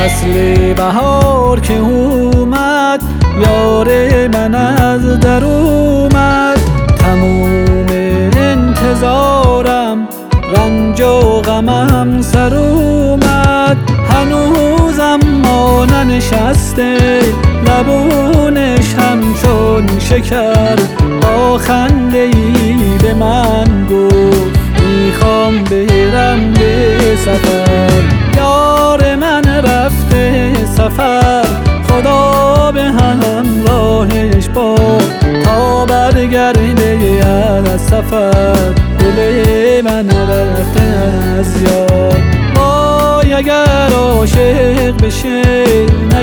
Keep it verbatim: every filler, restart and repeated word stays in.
فصل بهار که اومد یار من از در اومد. تموم انتظارم رنج و غمم سر اومد. هنوزم ما ننشسته لبونش همچون شکر. با خنده ای به من گفت میخوام برم به سفر. یار من رفته سفر خدا به همراهش باد تا برگرده از سفر. دل من رفته از یاد وای اگر عاشق بشه